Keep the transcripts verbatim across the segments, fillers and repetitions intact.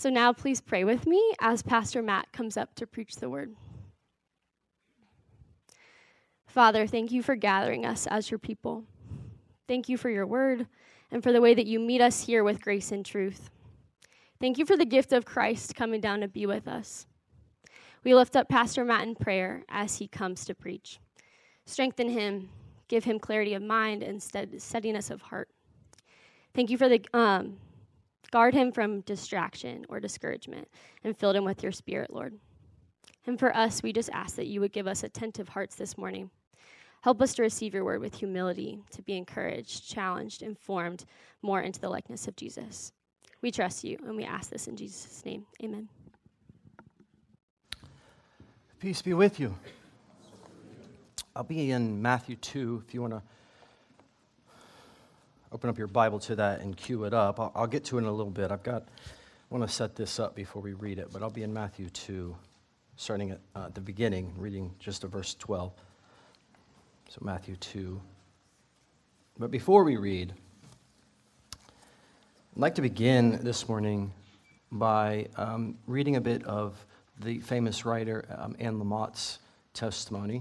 So now please pray with me as Pastor Matt comes up to preach the word. Father, thank you for gathering us as your people. Thank you for your word and for the way that you meet us here with grace and truth. Thank you for the gift of Christ coming down to be with us. We lift up Pastor Matt in prayer as he comes to preach. Strengthen him, give him clarity of mind and steadiness of heart. Thank you for the, um, guard him from distraction or discouragement and fill him with your spirit, Lord. And for us, we just ask that you would give us attentive hearts this morning. Help us to receive your word with humility, to be encouraged, challenged, and formed more into the likeness of Jesus. We trust you, and we ask this in Jesus' name. Amen. Peace be with you. I'll be in Matthew two, if you want to open up your Bible to that and cue it up. I'll, I'll get to it in a little bit. I've got, I want to set this up before we read it, but I'll be in Matthew two, starting at uh, the beginning, reading just to verse twelve. So Matthew two. But before we read, I'd like to begin this morning by um, reading a bit of the famous writer um, Anne Lamott's testimony.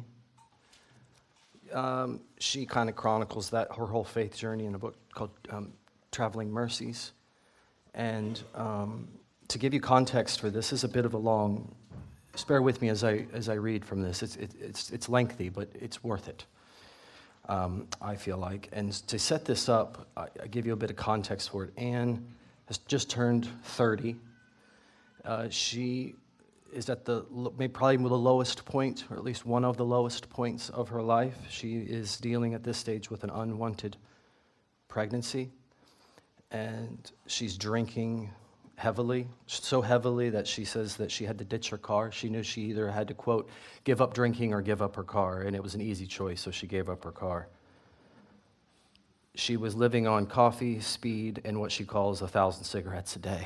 Um, she kind of chronicles that, her whole faith journey in a book called um, Traveling Mercies. And um, to give you context for this, this is a bit of a long, just bear with me as I as I read from this. It's it, it's it's lengthy, but it's worth it. Um, I feel like, and to set this up, I, I give you a bit of context for it. Anne has just turned thirty. Uh, she is at the maybe probably the lowest point, or at least one of the lowest points of her life. She is dealing at this stage with an unwanted pregnancy, and she's drinking heavily, so heavily that she says that she had to ditch her car. She knew she either had to, quote, give up drinking or give up her car, and it was an easy choice, so she gave up her car. She was living on coffee, speed, and what she calls a thousand cigarettes a day.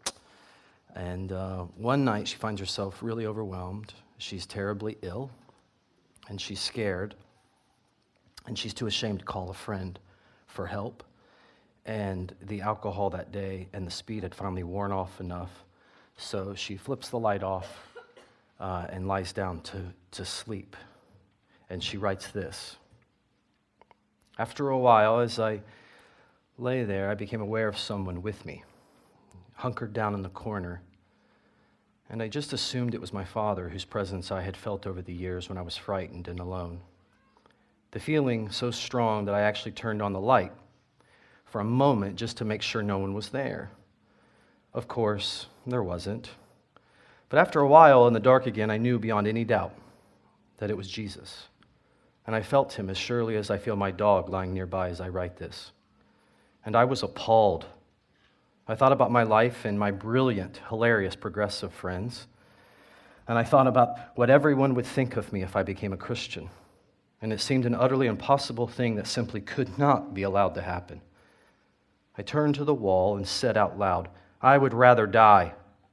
And uh, one night she finds herself really overwhelmed. She's terribly ill, and she's scared, and she's too ashamed to call a friend for help. And the alcohol that day and the speed had finally worn off enough, so she flips the light off uh, and lies down to, to sleep. And she writes this: after a while, as I lay there, I became aware of someone with me, hunkered down in the corner, and I just assumed it was my father, whose presence I had felt over the years when I was frightened and alone. The feeling so strong that I actually turned on the light for a moment just to make sure no one was there. Of course, there wasn't. But after a while, in the dark again, I knew beyond any doubt that it was Jesus. And I felt him as surely as I feel my dog lying nearby as I write this. And I was appalled. I thought about my life and my brilliant, hilarious, progressive friends. And I thought about what everyone would think of me if I became a Christian. And it seemed an utterly impossible thing that simply could not be allowed to happen. I turned to the wall and said out loud, I would rather die.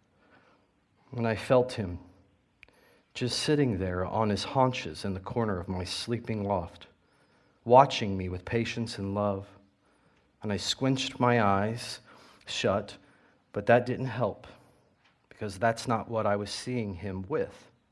And I felt him just sitting there on his haunches in the corner of my sleeping loft, watching me with patience and love. And I squinched my eyes shut, but that didn't help, because that's not what I was seeing him with.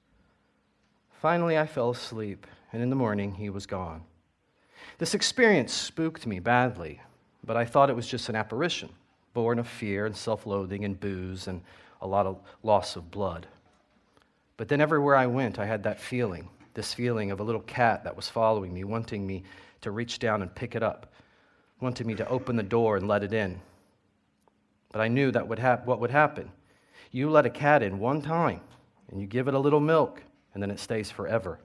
Finally, I fell asleep, and in the morning, he was gone. This experience spooked me badly, but I thought it was just an apparition, born of fear and self-loathing and booze and a lot of loss of blood. But then everywhere I went, I had that feeling, this feeling of a little cat that was following me, wanting me to reach down and pick it up, wanting me to open the door and let it in. But I knew that would hap- what would happen. You let a cat in one time, and you give it a little milk, and then it stays forever.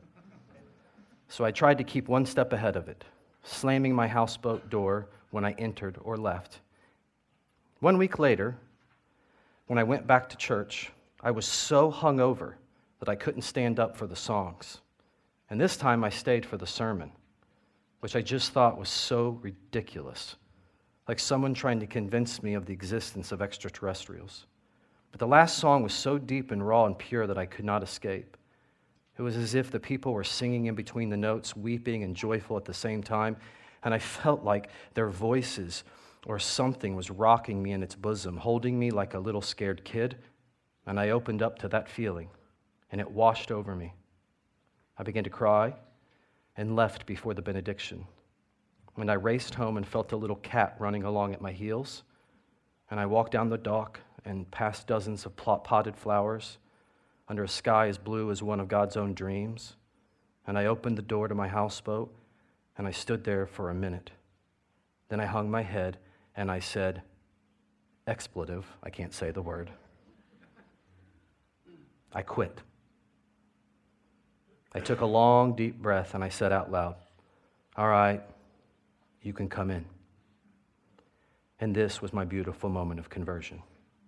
So I tried to keep one step ahead of it, slamming my houseboat door when I entered or left. One week later, when I went back to church, I was so hungover that I couldn't stand up for the songs. And this time I stayed for the sermon, which I just thought was so ridiculous, like someone trying to convince me of the existence of extraterrestrials. But the last song was so deep and raw and pure that I could not escape. It was as if the people were singing in between the notes, weeping and joyful at the same time, and I felt like their voices or something was rocking me in its bosom, holding me like a little scared kid, and I opened up to that feeling, and it washed over me. I began to cry and left before the benediction. And I raced home and felt a little cat running along at my heels, and I walked down the dock and past dozens of potted flowers under a sky as blue as one of God's own dreams, and I opened the door to my houseboat, and I stood there for a minute. Then I hung my head, and I said, expletive, I can't say the word. I quit. I took a long, deep breath, and I said out loud, all right, you can come in. And this was my beautiful moment of conversion.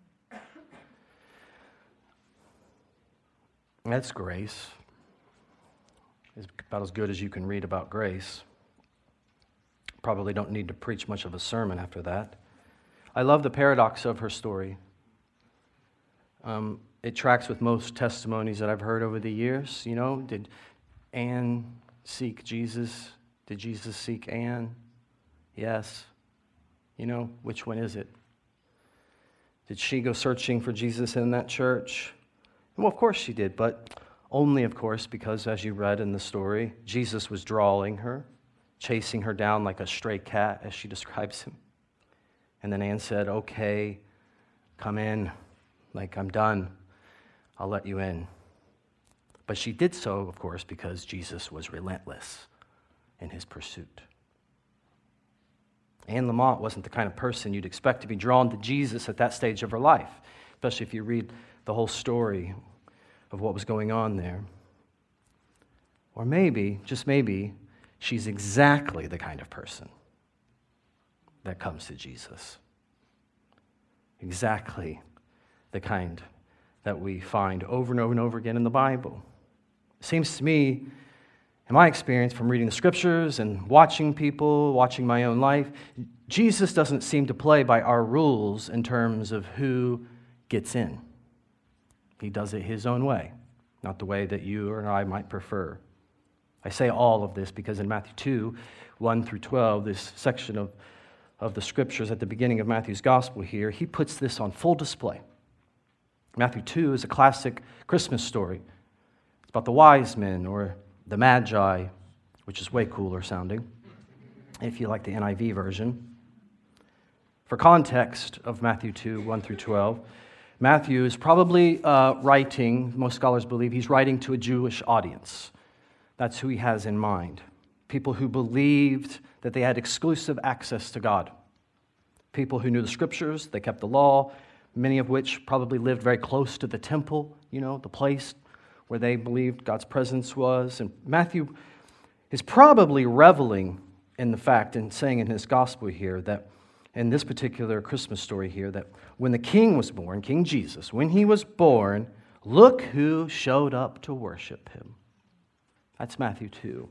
That's grace. It's about as good as you can read about grace. Probably don't need to preach much of a sermon after that. I love the paradox of her story. Um, it tracks with most testimonies that I've heard over the years. You know, did Anne seek Jesus? Did Jesus seek Anne? Yes. You know, which one is it? Did she go searching for Jesus in that church? Well, of course she did, but only, of course, because, as you read in the story, Jesus was drawing her, chasing her down like a stray cat, as she describes him. And then Anne said, okay, come in, like I'm done. I'll let you in. But she did so, of course, because Jesus was relentless in his pursuit. Anne Lamott wasn't the kind of person you'd expect to be drawn to Jesus at that stage of her life, especially if you read the whole story of what was going on there. Or maybe, just maybe, she's exactly the kind of person that comes to Jesus. Exactly the kind that we find over and over and over again in the Bible. It seems to me, in my experience from reading the scriptures and watching people, watching my own life, Jesus doesn't seem to play by our rules in terms of who gets in. He does it his own way, not the way that you or I might prefer. I say all of this because in Matthew two, one through twelve, this section of, of the scriptures at the beginning of Matthew's gospel here, he puts this on full display. Matthew two is a classic Christmas story. It's about the wise men or the Magi, which is way cooler sounding, if you like the N I V version. For context of Matthew two, one through twelve, Matthew is probably uh, writing, most scholars believe he's writing to a Jewish audience. That's who he has in mind. People who believed that they had exclusive access to God. People who knew the scriptures, they kept the law, many of which probably lived very close to the temple, you know, the place where they believed God's presence was. And Matthew is probably reveling in the fact and saying in his gospel here that in this particular Christmas story here, that when the king was born, King Jesus, when he was born, look who showed up to worship him. That's Matthew two.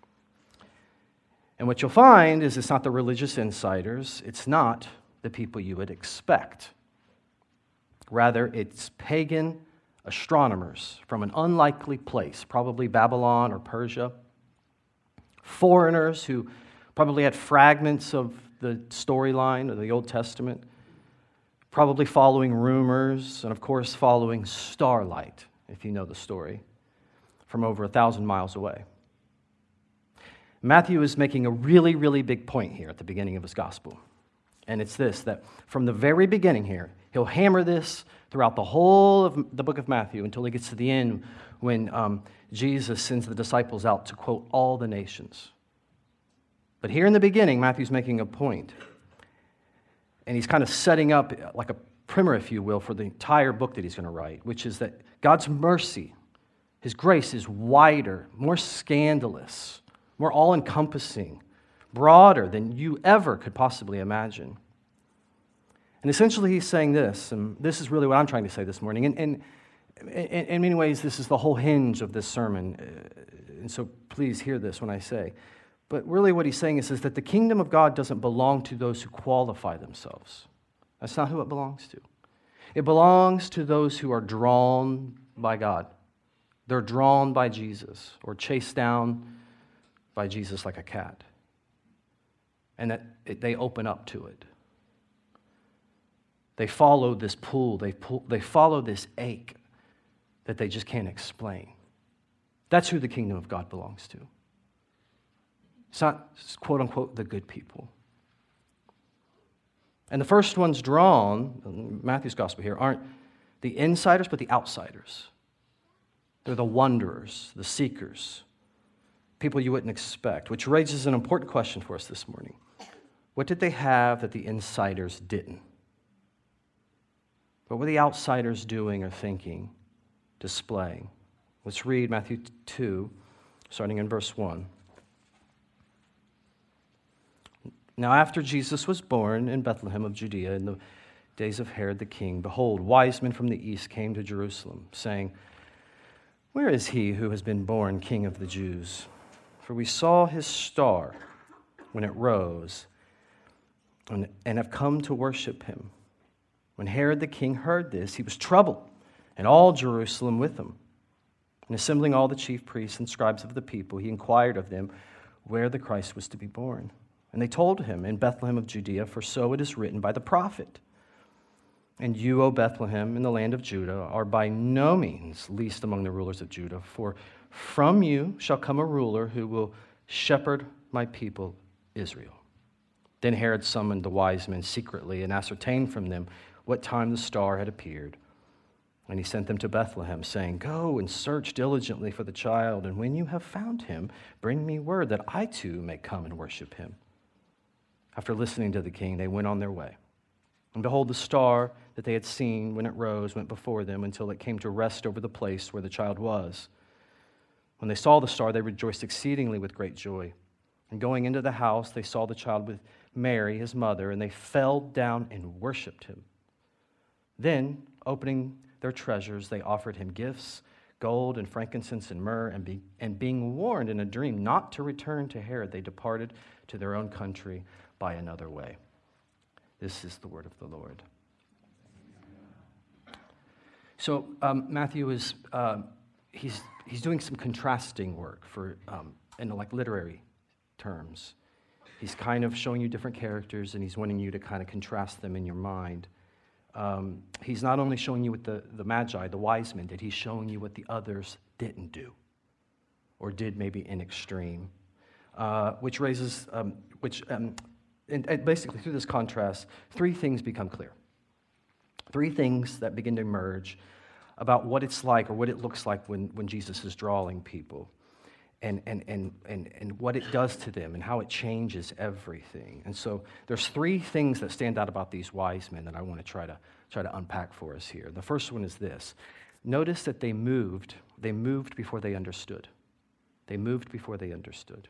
And what you'll find is it's not the religious insiders, it's not the people you would expect. Rather, it's pagan astronomers from an unlikely place, probably Babylon or Persia, foreigners who probably had fragments of the storyline of the Old Testament, probably following rumors, and of course following starlight, if you know the story, from over a thousand miles away. Matthew is making a really, really big point here at the beginning of his gospel. And it's this, that from the very beginning here, he'll hammer this throughout the whole of the book of Matthew until he gets to the end when um, Jesus sends the disciples out to quote all the nations. But here in the beginning, Matthew's making a point. And he's kind of setting up like a primer, if you will, for the entire book that he's going to write, which is that God's mercy, his grace is wider, more scandalous, more all-encompassing, broader than you ever could possibly imagine. And essentially he's saying this, and this is really what I'm trying to say this morning. And, and in, in many ways, this is the whole hinge of this sermon. And so please hear this when I say. But really what he's saying is, is that the kingdom of God doesn't belong to those who qualify themselves. That's not who it belongs to. It belongs to those who are drawn by God. They're drawn by Jesus or chased down by Jesus like a cat. And that it, they open up to it. They follow this pull, they, pull, they follow this ache that they just can't explain. That's who the kingdom of God belongs to. It's not, quote unquote, the good people. And the first ones drawn, Matthew's gospel here, aren't the insiders, but the outsiders. They're the wanderers, the seekers, people you wouldn't expect, which raises an important question for us this morning. What did they have that the insiders didn't? What were the outsiders doing or thinking, displaying? Let's read Matthew two, starting in verse one. Now, after Jesus was born in Bethlehem of Judea in the days of Herod the king, behold, wise men from the east came to Jerusalem, saying, "Where is he who has been born King of the Jews? For we saw his star when it rose, and, and have come to worship him." When Herod the king heard this, he was troubled, and all Jerusalem with him. And assembling all the chief priests and scribes of the people, he inquired of them where the Christ was to be born. And they told him, "In Bethlehem of Judea, for so it is written by the prophet. And you, O Bethlehem, in the land of Judah, are by no means least among the rulers of Judah, for from you shall come a ruler who will shepherd my people Israel." Then Herod summoned the wise men secretly and ascertained from them what time the star had appeared. And he sent them to Bethlehem, saying, "Go and search diligently for the child, and when you have found him, bring me word that I too may come and worship him." After listening to the king, they went on their way. And behold, the star that they had seen when it rose went before them until it came to rest over the place where the child was. When they saw the star, they rejoiced exceedingly with great joy. And going into the house, they saw the child with Mary, his mother, and they fell down and worshipped him. Then, opening their treasures, they offered him gifts, gold and frankincense and myrrh, and, be, and being warned in a dream not to return to Herod, they departed to their own country by another way. This is the word of the Lord. So um, Matthew is uh, he's he's doing some contrasting work for um, in like literary terms. He's kind of showing you different characters, and he's wanting you to kind of contrast them in your mind. Um, he's not only showing you what the, the Magi, the wise men, did, he's showing you what the others didn't do, or did maybe in extreme, uh, which raises, um, which um, and, and basically through this contrast, three things become clear. Three things that begin to emerge about what it's like or what it looks like when, when Jesus is drawing people, and, and, and, and, and what it does to them and how it changes everything. And so there's three things that stand out about these wise men that I want to try to try to unpack for us here. The first one is this. Notice that they moved, they moved before they understood. They moved before they understood.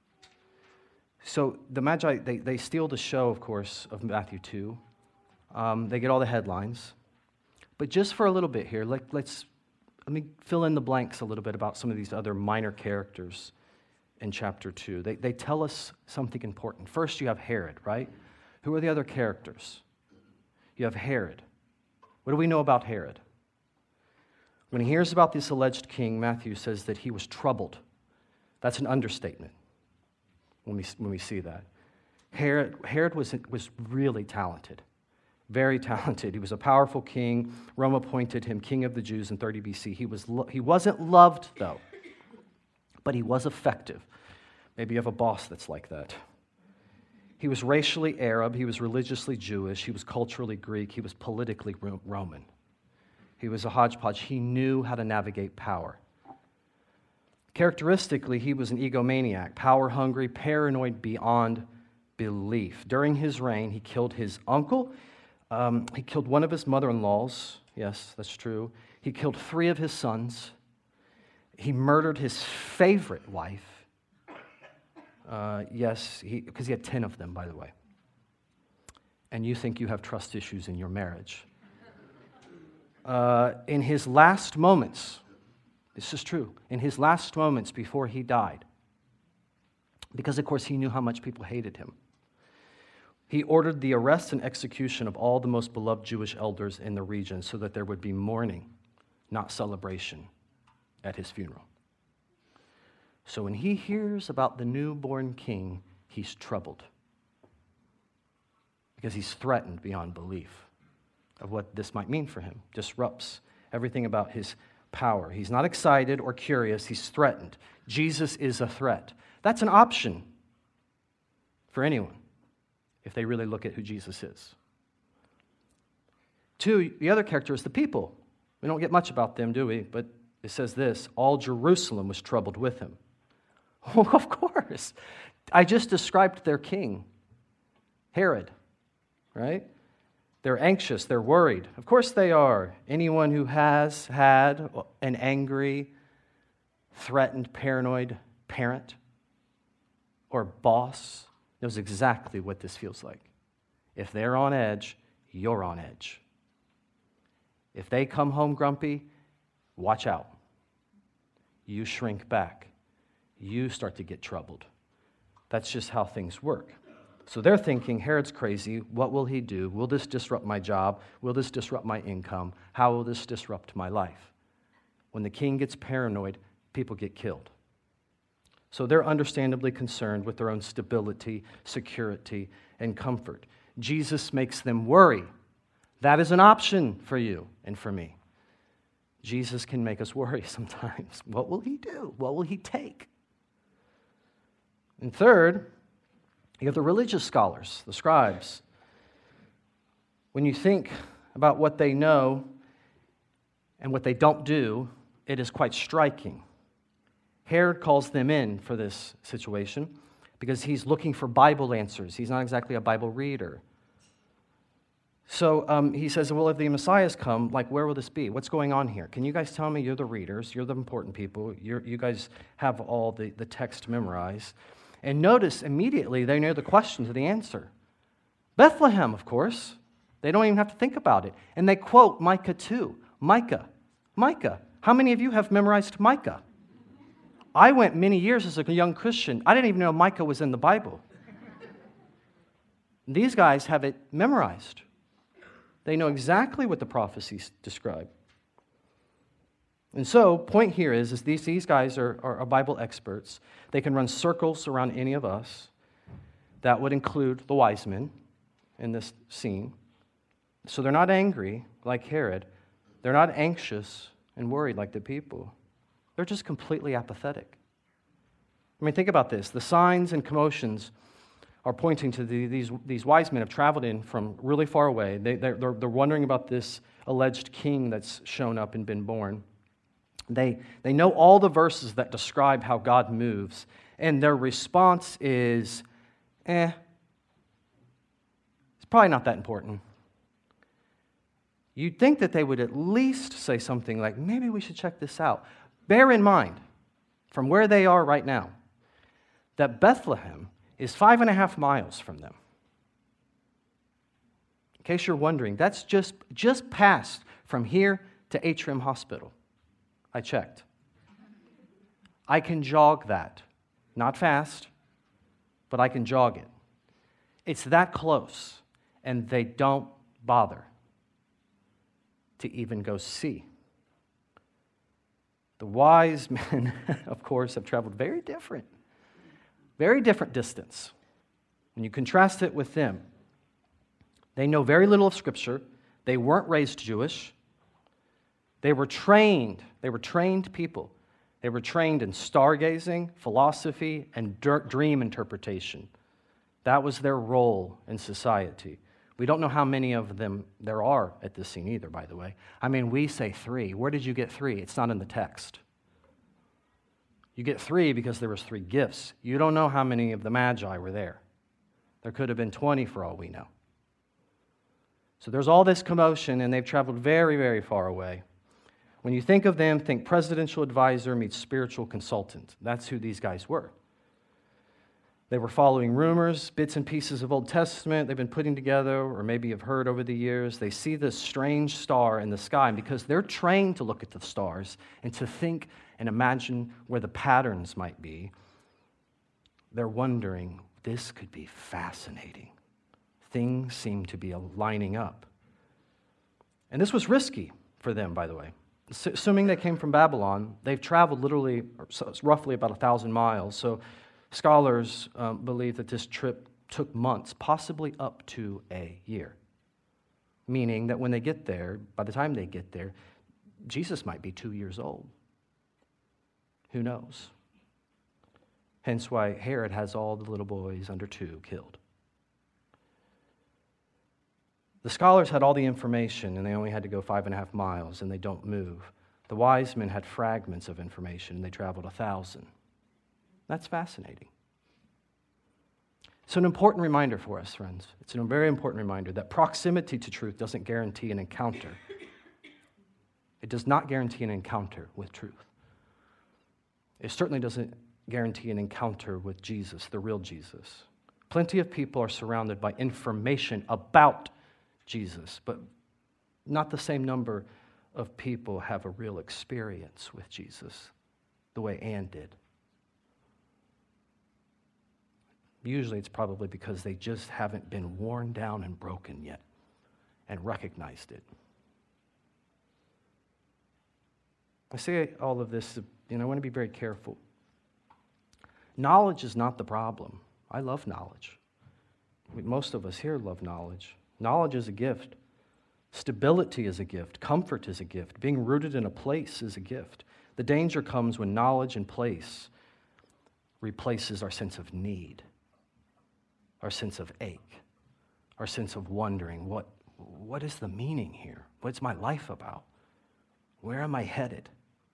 So the Magi, they, they steal the show, of course, of Matthew two. Um, they get all the headlines. But just for a little bit here, let, let's let me fill in the blanks a little bit about some of these other minor characters in chapter two. They, they tell us something important. First, you have Herod, right? Who are the other characters? You have Herod. What do we know about Herod? When he hears about this alleged king, Matthew says that he was troubled. That's an understatement when we, when we see that. Herod, Herod was, was really talented. Very talented. He was a powerful king. Rome appointed him king of the Jews in thirty B C. He, was lo- he wasn't loved, though, but he was effective. Maybe you have a boss that's like that. He was racially Arab. He was religiously Jewish. He was culturally Greek. He was politically Ro- Roman. He was a hodgepodge. He knew how to navigate power. Characteristically, he was an egomaniac, power-hungry, paranoid beyond belief. During his reign, he killed his uncle. Um, he killed one of his mother-in-laws. Yes, that's true. He killed three of his sons. He murdered his favorite wife. Uh, yes, because he, he had ten of them, by the way. And you think you have trust issues in your marriage. Uh, in his last moments, this is true, in his last moments before he died, because, of course, he knew how much people hated him, he ordered the arrest and execution of all the most beloved Jewish elders in the region so that there would be mourning, not celebration, at his funeral. So when he hears about the newborn king, he's troubled because he's threatened beyond belief. of what this might mean for him. Disrupts everything about his power. He's not excited or curious. He's threatened. Jesus is a threat. That's an option for anyone if they really look at who Jesus is. Two, the other character is the people. We don't get much about them, do we? But it says this, all Jerusalem was troubled with him. Oh, of course. I just described their king, Herod, right? They're anxious, they're worried. Of course they are. Anyone who has had an angry, threatened, paranoid parent or boss knows exactly what this feels like. If they're on edge, you're on edge. If they come home grumpy, watch out. You shrink back. You start to get troubled. That's just how things work. So they're thinking, Herod's crazy. What will he do? Will this disrupt my job? Will this disrupt my income? How will this disrupt my life? When the king gets paranoid, people get killed. So they're understandably concerned with their own stability, security, and comfort. Jesus makes them worry. That is an option for you and for me. Jesus can make us worry sometimes. What will he do? What will he take? And third, you have the religious scholars, the scribes. When you think about what they know and what they don't do, it is quite striking. Herod calls them in for this situation because he's looking for Bible answers. He's not exactly a Bible reader. So um, he says, well, if the Messiah's come, like, where will this be? What's going on here? Can you guys tell me? You're the readers. You're the important people. You're, you guys have all the, the text memorized. And notice immediately they know the question to the answer. Bethlehem, of course. They don't even have to think about it. And they quote Micah two. Micah. Micah. How many of you have memorized Micah? I went many years as a young Christian. I didn't even know Micah was in the Bible. These guys have it memorized. They know exactly what the prophecies describe. And so, point here is, is these, these guys are, are, are Bible experts. They can run circles around any of us. That would include the wise men in this scene. So they're not angry like Herod. They're not anxious and worried like the people. They're just completely apathetic. I mean, think about this. The signs and commotions are pointing to the, these, these wise men have traveled in from really far away. They, they're, they're, they're wondering about this alleged king that's shown up and been born. They, they know all the verses that describe how God moves, and their response is, eh, it's probably not that important. You'd think that they would at least say something like, maybe we should check this out. Bear in mind, from where they are right now, that Bethlehem is five and a half miles from them. In case you're wondering, that's just, just past from here to Atrium Hospital. I checked. I can jog that. Not fast, but I can jog it. It's that close, and they don't bother to even go see. The wise men, of course, have traveled very different, very different distance. When you contrast it with them, they know very little of Scripture. They weren't raised Jewish. They were trained. They were trained people. They were trained in stargazing, philosophy, and dream interpretation. That was their role in society. We don't know how many of them there are at this scene either, by the way. I mean, we say three. Where did you get three? It's not in the text. You get three because there was three gifts. You don't know how many of the Magi were there. There could have been twenty for all we know. So there's all this commotion, and they've traveled very, very far away. When you think of them, think presidential advisor meets spiritual consultant. That's who these guys were. They were following rumors, bits and pieces of Old Testament they've been putting together, or maybe have heard over the years. They see this strange star in the sky, and because they're trained to look at the stars and to think and imagine where the patterns might be, they're wondering, this could be fascinating. Things seem to be lining up. And this was risky for them, by the way. Assuming they came from Babylon, they've traveled literally, roughly about a thousand miles. So scholars um, believe that this trip took months, possibly up to a year. meaning that when they get there, by the time they get there, Jesus might be two years old. Who knows? Hence why Herod has all the little boys under two killed. The scholars had all the information, and they only had to go five and a half miles, and they don't move. The wise men had fragments of information, and they traveled a thousand. That's fascinating. It's an important reminder for us, friends. It's a very important reminder that proximity to truth doesn't guarantee an encounter. It does not guarantee an encounter with truth. It certainly doesn't guarantee an encounter with Jesus, the real Jesus. Plenty of people are surrounded by information about Jesus, but not the same number of people have a real experience with Jesus the way Anne did. Usually it's probably because they just haven't been worn down and broken yet and recognized it. I say all of this, and I want to be very careful. Knowledge is not the problem. I love knowledge. Most of us here love knowledge. Knowledge is a gift. Stability is a gift. Comfort is a gift. Being rooted in a place is a gift. The danger comes when knowledge and place replaces our sense of need, our sense of ache, our sense of wondering, what, what is the meaning here? What's my life about? Where am I headed?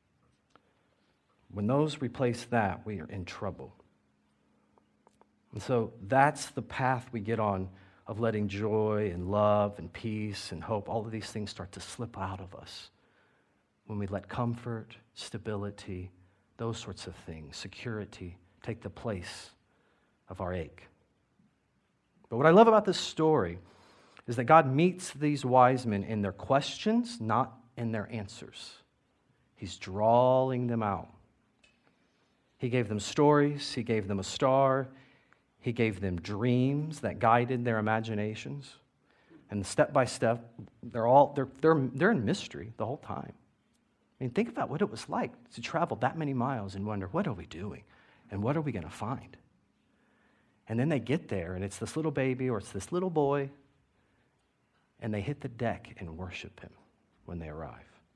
When those replace that, we are in trouble. And so that's the path we get on of letting joy and love and peace and hope, all of these things start to slip out of us. When we let comfort, stability, those sorts of things, security, take the place of our ache. But what I love about this story is that God meets these wise men in their questions, not in their answers. He's drawing them out. He gave them stories. He gave them a star. He gave them dreams that guided their imaginations. And step by step, they're all they're they're they're in mystery the whole time. I mean, think about what it was like to travel that many miles and wonder, what are we doing? And what are we going to find? And then they get there, and it's this little baby or it's this little boy, and they hit the deck and worship him when they arrive.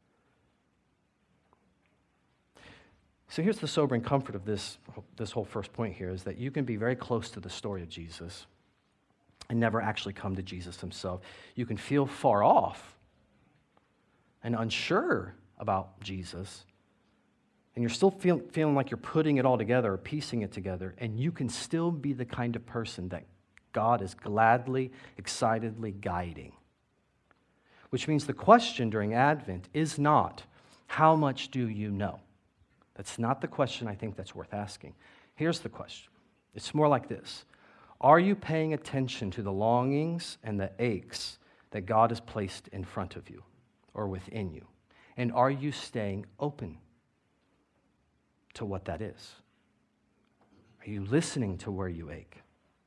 So here's the sobering comfort of this, this whole first point here, is that you can be very close to the story of Jesus and never actually come to Jesus himself. You can feel far off and unsure about Jesus, and you're still feel, feeling like you're putting it all together or piecing it together, and you can still be the kind of person that God is gladly, excitedly guiding. Which means the question during Advent is not, how much do you know? That's not the question I think that's worth asking. Here's the question. It's more like this. Are you paying attention to the longings and the aches that God has placed in front of you or within you? And are you staying open to what that is? Are you listening to where you ache?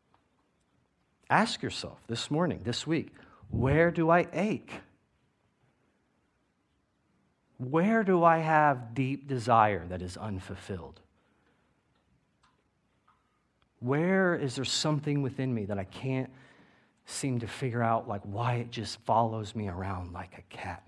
Ask yourself this morning, this week, where do I ache? Where do I have deep desire that is unfulfilled? Where is there something within me that I can't seem to figure out, like why it just follows me around like a cat?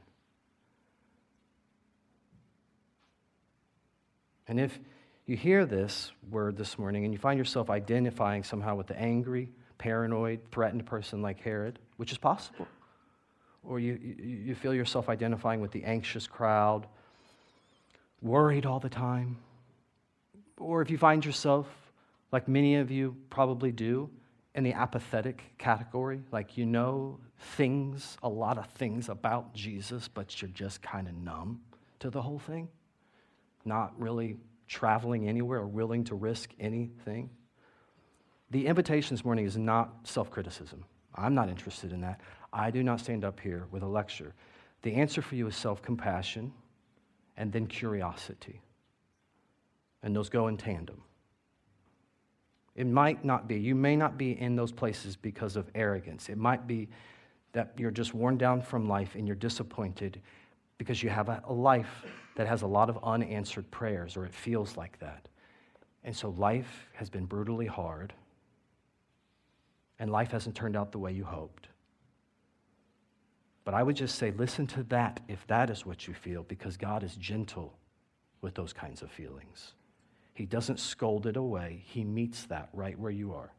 And if you hear this word this morning and you find yourself identifying somehow with the angry, paranoid, threatened person like Herod, which is possible, or you, you, you feel yourself identifying with the anxious crowd, worried all the time, or if you find yourself, like many of you probably do, in the apathetic category, like you know things, a lot of things about Jesus, but you're just kind of numb to the whole thing, not really traveling anywhere or willing to risk anything. The invitation this morning is not self-criticism. I'm not interested in that. I do not stand up here with a lecture. The answer for you is self-compassion and then curiosity. And those go in tandem. It might not be, you may not be in those places because of arrogance. It might be that you're just worn down from life and you're disappointed because you have a, a life that has a lot of unanswered prayers, or it feels like that. And so life has been brutally hard, and life hasn't turned out the way you hoped. But I would just say, listen to that if that is what you feel, because God is gentle with those kinds of feelings. He doesn't scold it away. He meets that right where you are.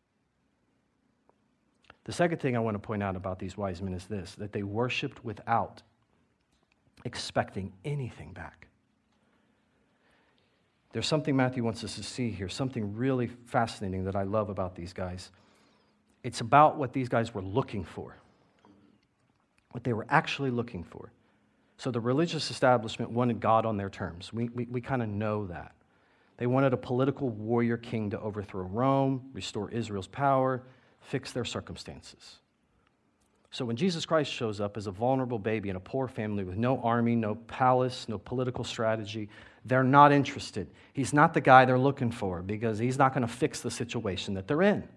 The second thing I want to point out about these wise men is this, that they worshiped without expecting anything back. There's something Matthew wants us to see here, something really fascinating that I love about these guys. It's about what these guys were looking for, what they were actually looking for. So the religious establishment wanted God on their terms. We, we, we kind of know that. They wanted a political warrior king to overthrow Rome, restore Israel's power, fix their circumstances. So when Jesus Christ shows up as a vulnerable baby in a poor family with no army, no palace, no political strategy, they're not interested. He's not the guy they're looking for because he's not going to fix the situation that they're in.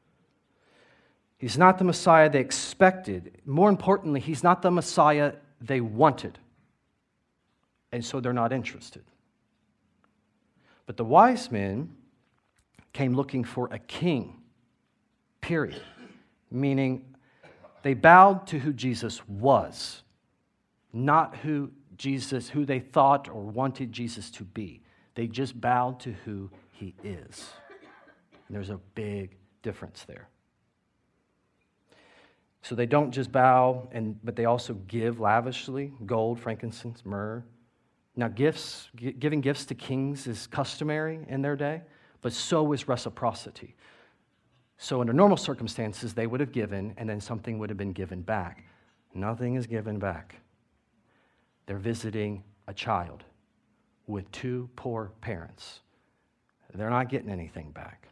He's not the Messiah they expected. More importantly, he's not the Messiah they wanted. And so they're not interested. But the wise men came looking for a king, period. Meaning they bowed to who Jesus was, not who Jesus, who they thought or wanted Jesus to be. They just bowed to who he is. And there's a big difference there. So they don't just bow, and but they also give lavishly, gold, frankincense, myrrh. Now gifts, giving gifts to kings is customary in their day, but so is reciprocity. So under normal circumstances, they would have given, and then something would have been given back. Nothing is given back. They're visiting a child with two poor parents. They're not getting anything back.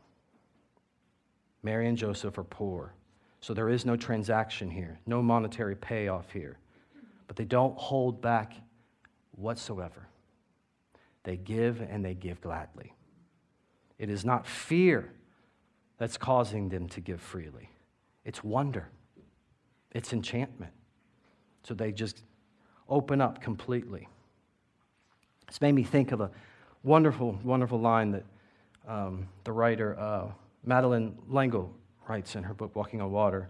Mary and Joseph are poor, so there is no transaction here, no monetary payoff here. But they don't hold back whatsoever. They give, and they give gladly. It is not fear that's causing them to give freely. It's wonder. It's enchantment. So they just open up completely. It's made me think of a wonderful, wonderful line that um, the writer uh, Madeleine L'Engle writes in her book, Walking on Water.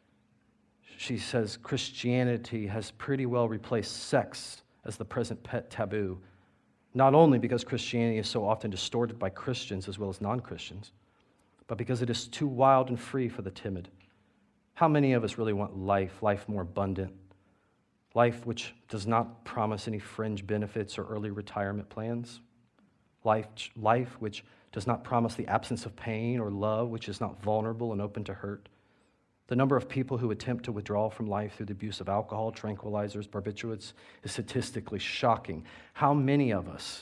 She says, Christianity has pretty well replaced sex as the present pet taboo, not only because Christianity is so often distorted by Christians as well as non-Christians, but because it is too wild and free for the timid. How many of us really want life, life more abundant, life which does not promise any fringe benefits or early retirement plans, life, life which does not promise the absence of pain or love, which is not vulnerable and open to hurt? The number of people who attempt to withdraw from life through the abuse of alcohol, tranquilizers, barbiturates is statistically shocking. How many of us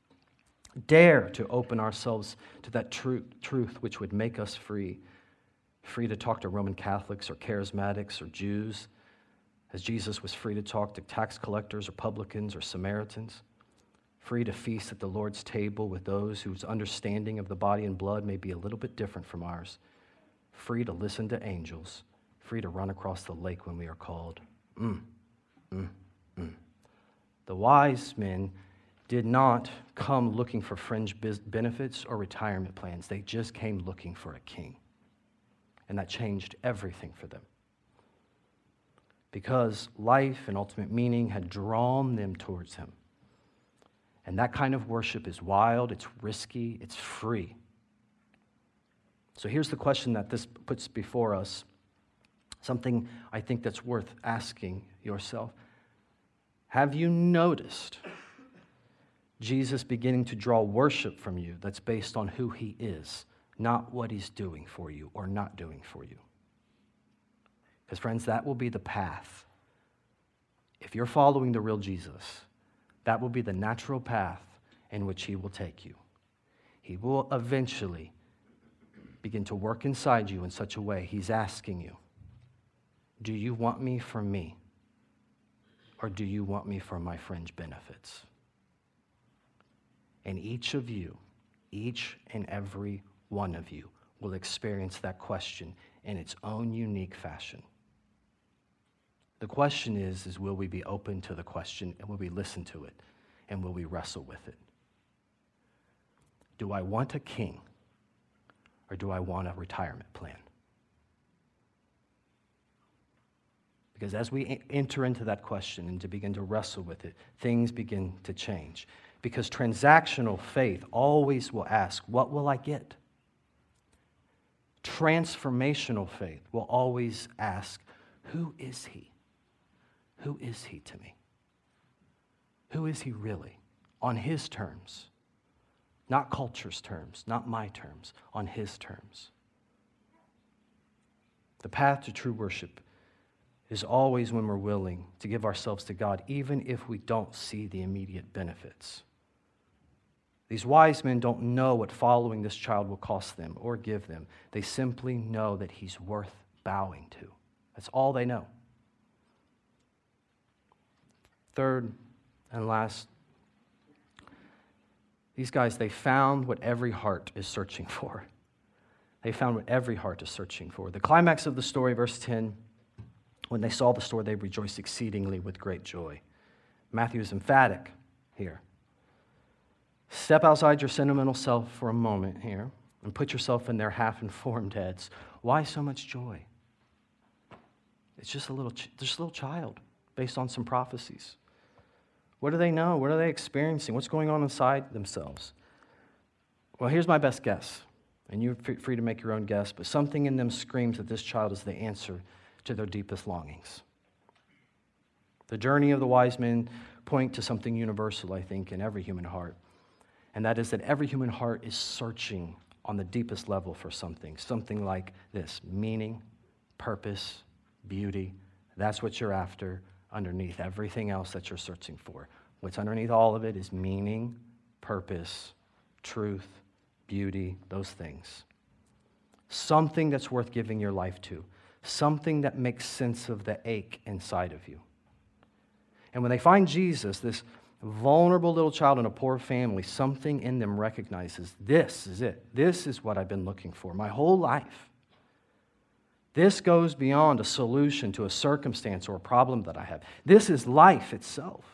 dare to open ourselves to that truth, truth which would make us free, free to talk to Roman Catholics or charismatics or Jews, as Jesus was free to talk to tax collectors or publicans or Samaritans, free to feast at the Lord's table with those whose understanding of the body and blood may be a little bit different from ours, free to listen to angels, free to run across the lake when we are called. Mm, mm, mm. The wise men did not come looking for fringe benefits or retirement plans. They just came looking for a king. And that changed everything for them. Because life and ultimate meaning had drawn them towards him. And that kind of worship is wild, it's risky, it's free. So here's the question that this puts before us, something I think that's worth asking yourself. Have you noticed Jesus beginning to draw worship from you that's based on who he is, not what he's doing for you or not doing for you? Because friends, that will be the path. If you're following the real Jesus, that will be the natural path in which he will take you. He will eventually begin to work inside you in such a way he's asking you, do you want me for me, or do you want me for my fringe benefits? And each of you, each and every one of you will experience that question in its own unique fashion. The question is, is will we be open to the question, and will we listen to it, and will we wrestle with it? Do I want a king, or do I want a retirement plan? Because as we enter into that question and to begin to wrestle with it, things begin to change. Because transactional faith always will ask, what will I get? Transformational faith will always ask, who is he? Who is he to me? Who is he really? On his terms. Not culture's terms, not my terms, on his terms. The path to true worship is always when we're willing to give ourselves to God, even if we don't see the immediate benefits. These wise men don't know what following this child will cost them or give them. They simply know that he's worth bowing to. That's all they know. Third and last, these guys, they found what every heart is searching for. They found what every heart is searching for. The climax of the story, verse ten, when they saw the store, they rejoiced exceedingly with great joy. Matthew is emphatic here. Step outside your sentimental self for a moment here and put yourself in their half-informed heads. Why so much joy? It's just a little, just a little child based on some prophecies. What do they know? What are they experiencing? What's going on inside themselves? Well, here's my best guess, and you're free to make your own guess, but something in them screams that this child is the answer to their deepest longings. The journey of the wise men point to something universal, I think, in every human heart, and that is that every human heart is searching on the deepest level for something, something like this: meaning, purpose, beauty. That's what you're after underneath everything else that you're searching for. What's underneath all of it is meaning, purpose, truth, beauty, those things. Something that's worth giving your life to. Something that makes sense of the ache inside of you. And when they find Jesus, this vulnerable little child in a poor family, something in them recognizes, this is it. This is what I've been looking for my whole life. This goes beyond a solution to a circumstance or a problem that I have. This is life itself.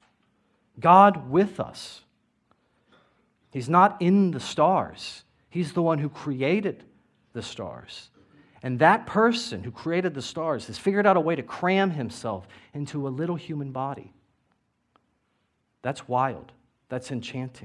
God with us. He's not in the stars. He's the one who created the stars. And that person who created the stars has figured out a way to cram himself into a little human body. That's wild. That's enchanting.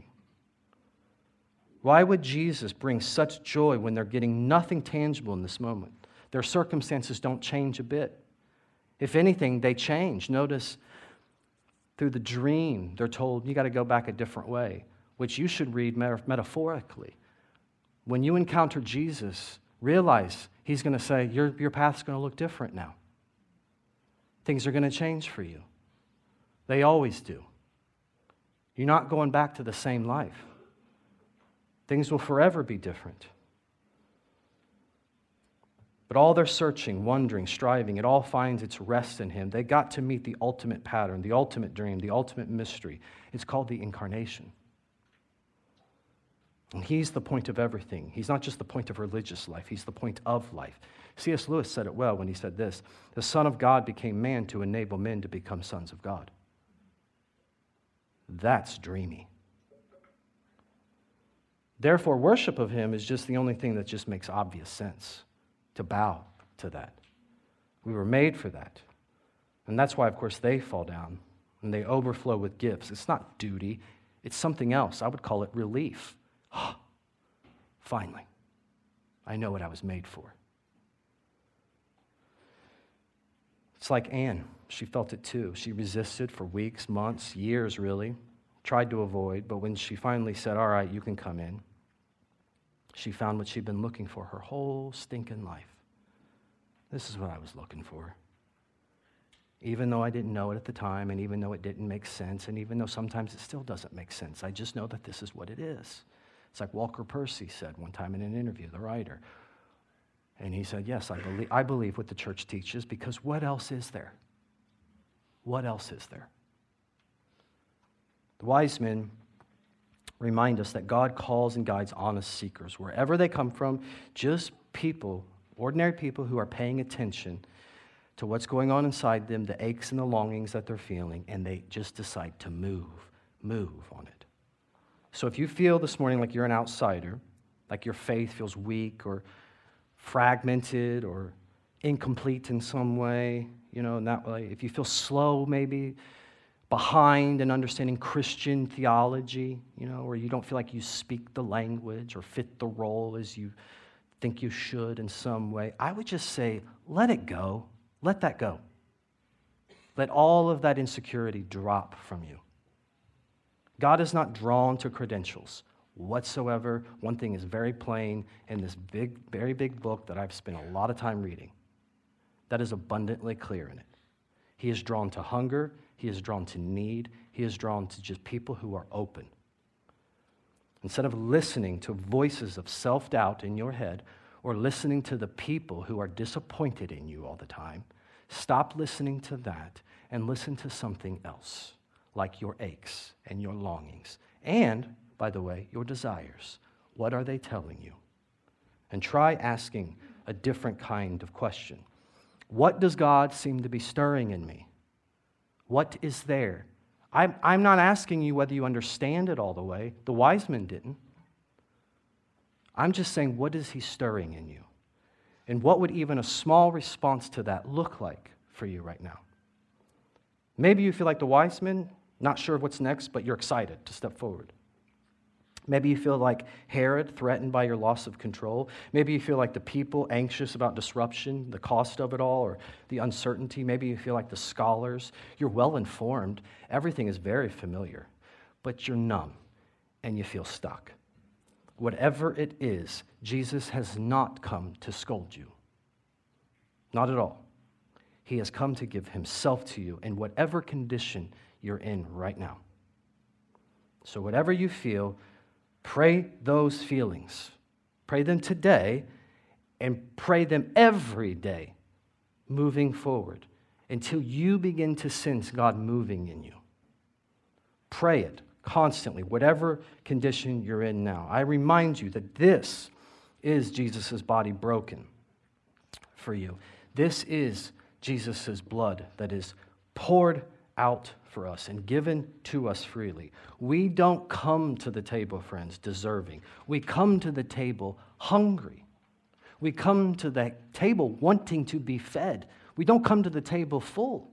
Why would Jesus bring such joy when they're getting nothing tangible in this moment? Their circumstances don't change a bit. If anything, they change. Notice through the dream, they're told, you got to go back a different way, which you should read metaphorically. When you encounter Jesus, realize he's going to say, your, your path's going to look different now. Things are going to change for you. They always do. You're not going back to the same life. Things will forever be different. But all their searching, wondering, striving, it all finds its rest in him. They got to meet the ultimate pattern, the ultimate dream, the ultimate mystery. It's called the incarnation. And he's the point of everything. He's not just the point of religious life. He's the point of life. C S Lewis said it well when he said this: the Son of God became man to enable men to become sons of God. That's dreamy. Therefore, worship of him is just the only thing that just makes obvious sense. To bow to that. We were made for that. And that's why, of course, they fall down and they overflow with gifts. It's not duty. It's something else. I would call it relief. Finally, I know what I was made for. It's like Anne. She felt it too. She resisted for weeks, months, years really, tried to avoid, but when she finally said, all right, you can come in, she found what she'd been looking for her whole stinking life. This is what I was looking for. Even though I didn't know it at the time, and even though it didn't make sense, and even though sometimes it still doesn't make sense, I just know that this is what it is. It's like Walker Percy said one time in an interview, the writer. And he said, yes, I believe, I believe what the church teaches, because what else is there? What else is there? The wise men remind us that God calls and guides honest seekers, wherever they come from, just people, ordinary people who are paying attention to what's going on inside them, the aches and the longings that they're feeling, and they just decide to move, move on it. So if you feel this morning like you're an outsider, like your faith feels weak or fragmented, or incomplete in some way, you know, in that way, if you feel slow maybe, behind in understanding Christian theology, you know, or you don't feel like you speak the language or fit the role as you think you should in some way, I would just say, let it go. Let that go. Let all of that insecurity drop from you. God is not drawn to credentials whatsoever. One thing is very plain in this big, very big book that I've spent a lot of time reading. That is abundantly clear in it. He is drawn to hunger. He is drawn to need. He is drawn to just people who are open. Instead of listening to voices of self-doubt in your head or listening to the people who are disappointed in you all the time, stop listening to that and listen to something else, like your aches and your longings. And, by the way, your desires. What are they telling you? And try asking a different kind of question. What does God seem to be stirring in me? What is there? I'm, I'm not asking you whether you understand it all the way. The wise men didn't. I'm just saying, what is he stirring in you? And what would even a small response to that look like for you right now? Maybe you feel like the wise men, not sure what's next, but you're excited to step forward. Maybe you feel like Herod, threatened by your loss of control. Maybe you feel like the people, anxious about disruption, the cost of it all, or the uncertainty. Maybe you feel like the scholars. You're well informed. Everything is very familiar, but you're numb and you feel stuck. Whatever it is, Jesus has not come to scold you. Not at all. He has come to give himself to you in whatever condition you're in right now. So whatever you feel, pray those feelings. Pray them today and pray them every day moving forward until you begin to sense God moving in you. Pray it constantly, whatever condition you're in now. I remind you that this is Jesus' body broken for you. This is Jesus' blood that is poured out for us and given to us freely. We don't come to the table, friends, deserving. We come to the table hungry. We come to the table wanting to be fed. We don't come to the table full.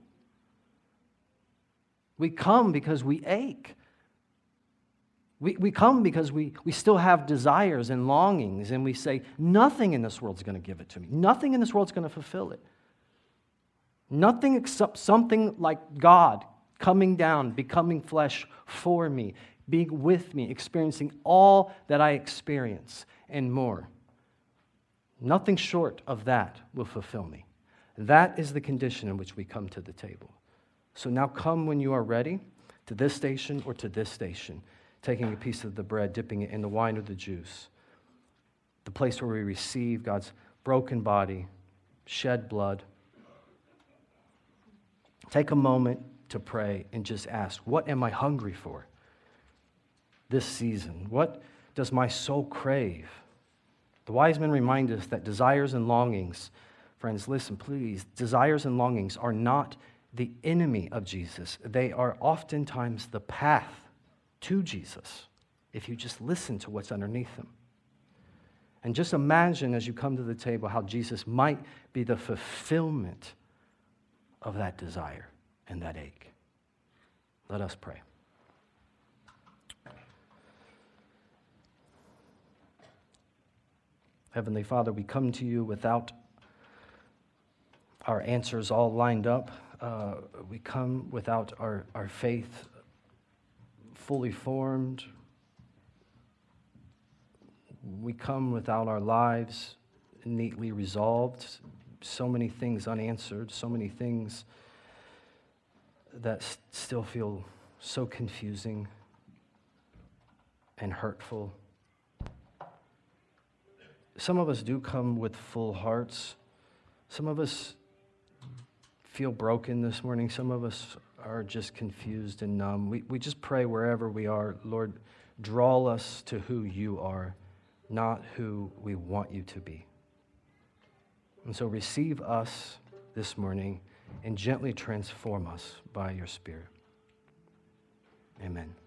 We come because we ache. We, we come because we, we still have desires and longings, and we say, nothing in this world's going to give it to me. Nothing in this world's going to fulfill it. Nothing except something like God coming down, becoming flesh for me, being with me, experiencing all that I experience and more. Nothing short of that will fulfill me. That is the condition in which we come to the table. So now come when you are ready to this station or to this station, taking a piece of the bread, dipping it in the wine or the juice, the place where we receive God's broken body, shed blood. Take a moment to pray and just ask, what am I hungry for this season? What does my soul crave? The wise men remind us that desires and longings, friends, listen, please, desires and longings are not the enemy of Jesus. They are oftentimes the path to Jesus, if you just listen to what's underneath them. And just imagine as you come to the table how Jesus might be the fulfillment of that desire and that ache. Let us pray. Heavenly Father, we come to you without our answers all lined up. Uh, we come without our, our faith fully formed. We come without our lives neatly resolved. So many things unanswered, so many things that s- still feel so confusing and hurtful. Some of us do come with full hearts. Some of us feel broken this morning. Some of us are just confused and numb. We, we just pray wherever we are, Lord, draw us to who you are, not who we want you to be. And so receive us this morning and gently transform us by your Spirit. Amen.